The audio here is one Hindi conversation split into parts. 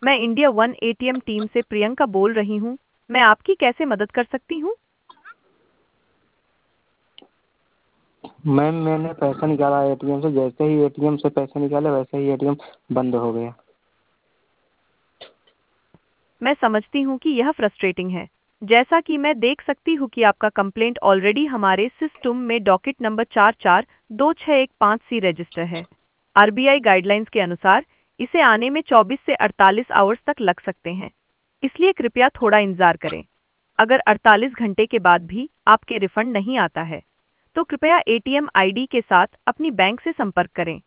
मैं इंडिया वन एटीएम टीम से प्रियंका बोल रही हूँ। मैं आपकी कैसे मदद कर सकती हूँ? मैम मैंने पैसा निकाला एटीएम से, जैसे ही एटीएम से पैसा निकाले वैसे ही एटीएम बंद हो गया। मैं समझती हूँ कि यह फ्रस्ट्रेटिंग है। जैसा कि मैं देख सकती हूँ कि आपका कंप्लेंट ऑलरेडी हमारे सिस्टम में डॉकेट नंबर 442615C रजिस्टर है। आरबीआई गाइडलाइंस के अनुसार इसे आने में 24 से 48 आवर्स तक लग सकते हैं, इसलिए कृपया थोड़ा इंतजार करें। अगर 48 घंटे के बाद भी आपके रिफंड नहीं आता है, तो कृपया एटीएम आईडी के साथ अपनी बैंक से संपर्क करें।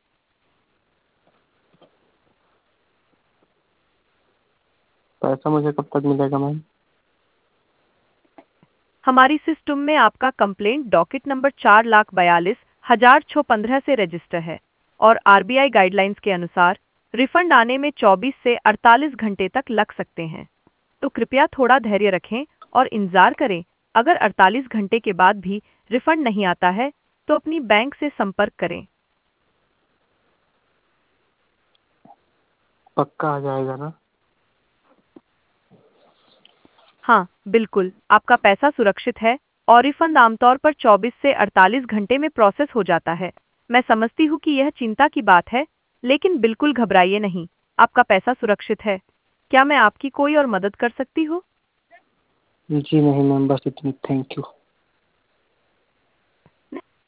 पैसा मुझे कब तक मिलेगा मैम? हमारी सिस्टम में आपका कंप्लेंट डॉकेट नंबर 4,42,615 से रजिस्टर है और आरबीआई गाइडलाइंस के अनुसार रिफंड आने में 24 से 48 घंटे तक लग सकते हैं। तो कृपया थोड़ा धैर्य रखें और इंतजार करें। अगर 48 घंटे के बाद भी रिफंड नहीं आता है, तो अपनी बैंक से संपर्क करें। पक्का आ जाएगा ना? हाँ, बिल्कुल, आपका पैसा सुरक्षित है और रिफंड आमतौर पर 24 से 48 घंटे में प्रोसेस हो जाता है। मैं समझती हूँ कि यह चिंता की बात है, लेकिन बिल्कुल घबराइए नहीं, आपका पैसा सुरक्षित है। क्या मैं आपकी कोई और मदद कर सकती हूँ? जी नहीं मैम, बस इतनी, थैंक यू।